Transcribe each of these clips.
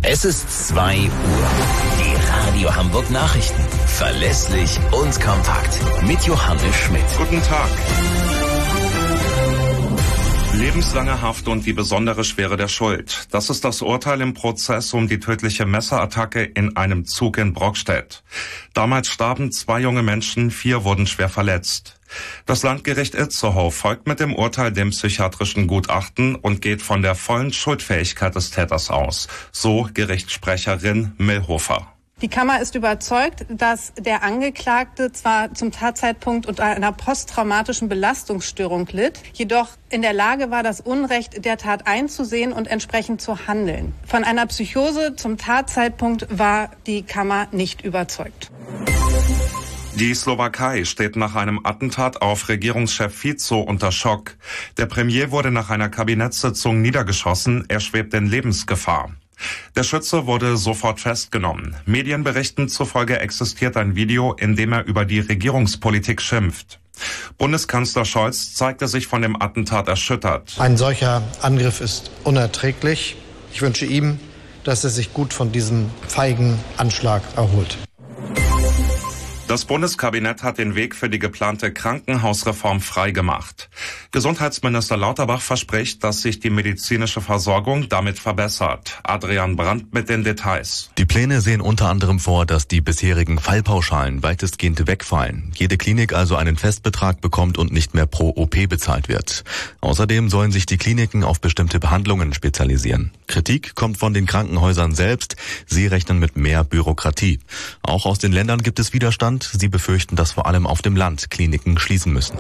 Es ist 2 Uhr. Die Radio Hamburg Nachrichten. Verlässlich und kompakt. Mit Johannes Schmidt. Guten Tag. Lebenslange Haft und die besondere Schwere der Schuld. Das ist das Urteil im Prozess um die tödliche Messerattacke in einem Zug in Brockstedt. Damals starben 2 junge Menschen, 4 wurden schwer verletzt. Das Landgericht Itzehoe folgt mit dem Urteil dem psychiatrischen Gutachten und geht von der vollen Schuldfähigkeit des Täters aus. So Gerichtssprecherin Millhofer. Die Kammer ist überzeugt, dass der Angeklagte zwar zum Tatzeitpunkt unter einer posttraumatischen Belastungsstörung litt, jedoch in der Lage war, das Unrecht der Tat einzusehen und entsprechend zu handeln. Von einer Psychose zum Tatzeitpunkt war die Kammer nicht überzeugt. Die Slowakei steht nach einem Attentat auf Regierungschef Fico unter Schock. Der Premier wurde nach einer Kabinettssitzung niedergeschossen, er schwebt in Lebensgefahr. Der Schütze wurde sofort festgenommen. Medienberichten zufolge existiert ein Video, in dem er über die Regierungspolitik schimpft. Bundeskanzler Scholz zeigte sich von dem Attentat erschüttert. Ein solcher Angriff ist unerträglich. Ich wünsche ihm, dass er sich gut von diesem feigen Anschlag erholt. Das Bundeskabinett hat den Weg für die geplante Krankenhausreform freigemacht. Gesundheitsminister Lauterbach verspricht, dass sich die medizinische Versorgung damit verbessert. Adrian Brandt mit den Details. Die Pläne sehen unter anderem vor, dass die bisherigen Fallpauschalen weitestgehend wegfallen. Jede Klinik also einen Festbetrag bekommt und nicht mehr pro OP bezahlt wird. Außerdem sollen sich die Kliniken auf bestimmte Behandlungen spezialisieren. Kritik kommt von den Krankenhäusern selbst. Sie rechnen mit mehr Bürokratie. Auch aus den Ländern gibt es Widerstand. Sie befürchten, dass vor allem auf dem Land Kliniken schließen müssen.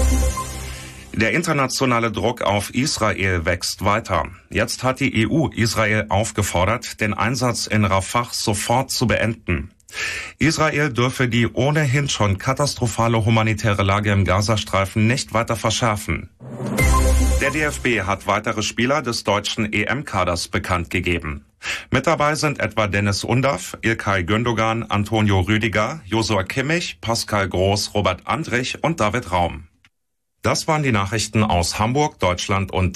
Der internationale Druck auf Israel wächst weiter. Jetzt hat die EU Israel aufgefordert, den Einsatz in Rafah sofort zu beenden. Israel dürfe die ohnehin schon katastrophale humanitäre Lage im Gazastreifen nicht weiter verschärfen. Der DFB hat weitere Spieler des deutschen EM-Kaders bekannt gegeben. Mit dabei sind etwa Dennis Undaff, İlkay Gündoğan, Antonio Rüdiger, Joshua Kimmich, Pascal Groß, Robert Andrich und David Raum. Das waren die Nachrichten aus Hamburg, Deutschland und